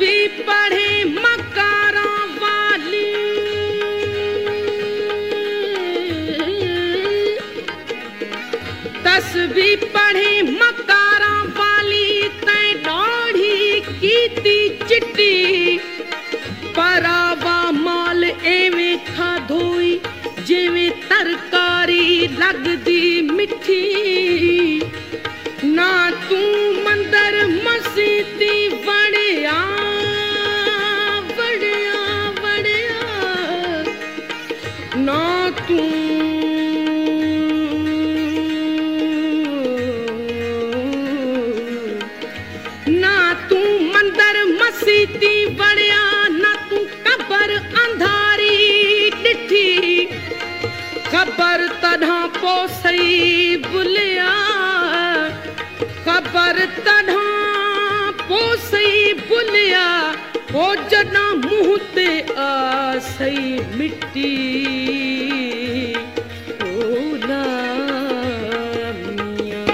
तस्बीह पढ़े मकारा वाली, तस्बीह पढ़े मकारा वाली, तैं दाढ़ी कीती चिट्टी, परावा माल एवें खाधोई जिवें तरकारी लगदी मिठी। ना तू मंदर मसीती वड़िया वड़िया वड़िया, ना तू मंदर मसीती वड़िया, ना तू कबर अंधारी डिठी, खबर तढ़ा पोसई बुलिया, खबर तढ़ा पोसई बुलिया, ओ जना मुँह ते आसई मिट्टी। ओ मियां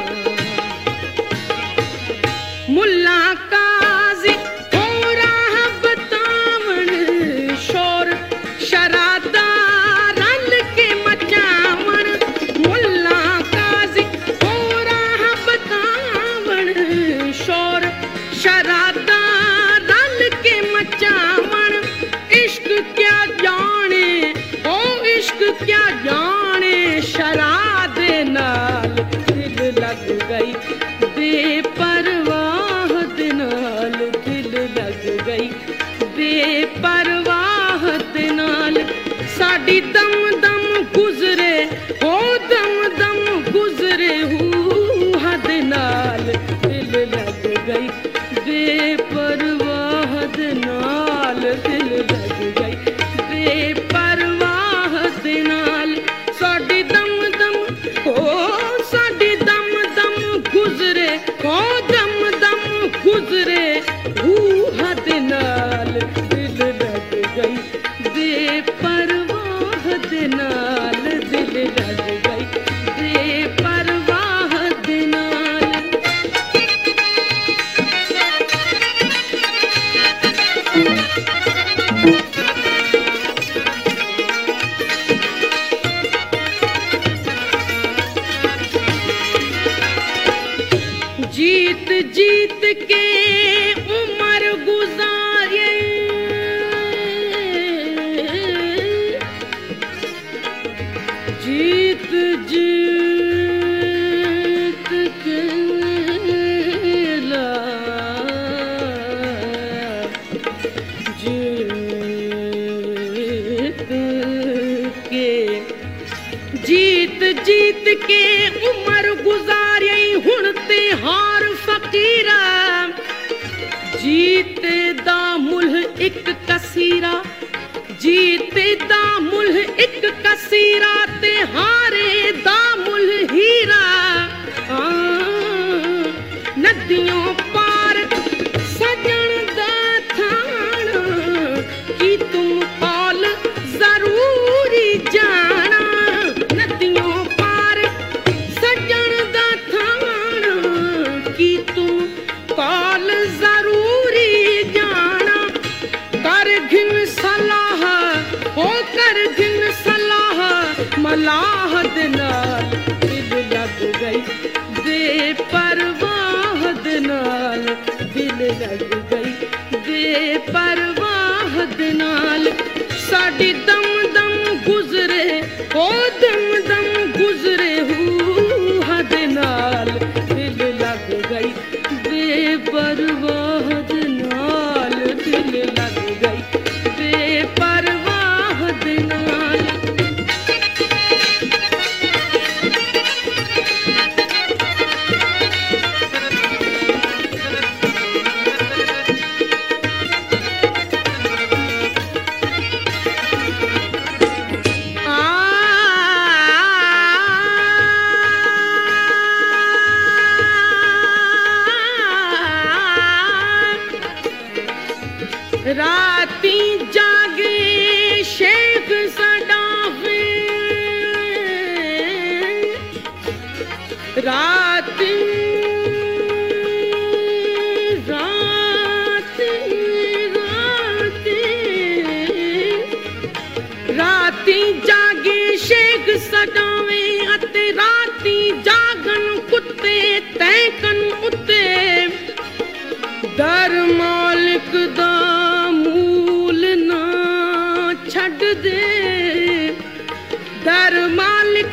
मुल्ला काजी हो राह बतावण, शोर शरादा रल के मचावण, मुल्ला काजी हो राह बतावण, शोर शरादा रल के मचावण। इश्क क्या जाने ओ इश्क क्या जाने, शरादे नाल दिल लग गई बेपरवाह दे नाल, दिल लग गई बेपरवाह दे नाल। साडी दम दम गुजरे ओ दम दम गुजरे हूहा दे नाल, दिल लग गई बेपरवाह दे नाल, दिल लग गई बेपरवाह दे नाल। साडी दम दम ओ साडी दम दम गुजरे ओ दम दम गुजरे रूह दे नाल, दिल लग गई बेपरवाह दे नाल, दिल लग गई बेपरवाह दे नाल। जीत जीत के उम्र गुजारे, जीत जीत के ला जीत जीत के उम्र गुजारे, हुण ते हार फकीरा, जीते दा मुल्ह एक कसीरा, जीते दा मुल्ह एक कसीरा, ते हारे दा मुल्ह हीरा। नदियों पार सजन दा थान, की तुम कौल जरूरी जाना, नदियों पार सजन दा थान, की तुम कौल जरूरी जाना। कर घिन सलाह हो कर घिन सलाह, मलाह दे नाल दिल लग गई बेपरवाह दे नाल, दिल लग गई बेपरवाह दे नाल। साडी दम दम गुजरे ओ दम दम गुजरे हूहा दे नाल, दिल लग गई बेपरवाह दे नाल, दिल लग गई बेपरवाह दे नाल। राती जागे शेख सडावे, राती राती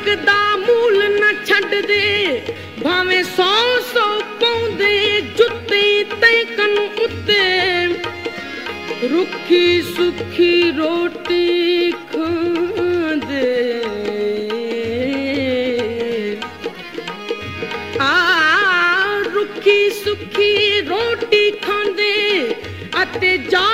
ਦਾ ਮੂਲ ਨਾ ਛੱਡਦੇ, ਭਾਵੇਂ 100 ਪਾਉਂਦੇ ਜੁੱਤੇ ਤੇ ਕੰਨ ਉੱਤੇ। ਰੁੱਖੀ ਸੁੱਖੀ ਰੋਟੀ ਖਾਂਦੇ, ਰੁੱਖੀ ਸੁੱਖੀ ਰੋਟੀ ਖਾਂਦੇ ਅਤੇ ਜਾ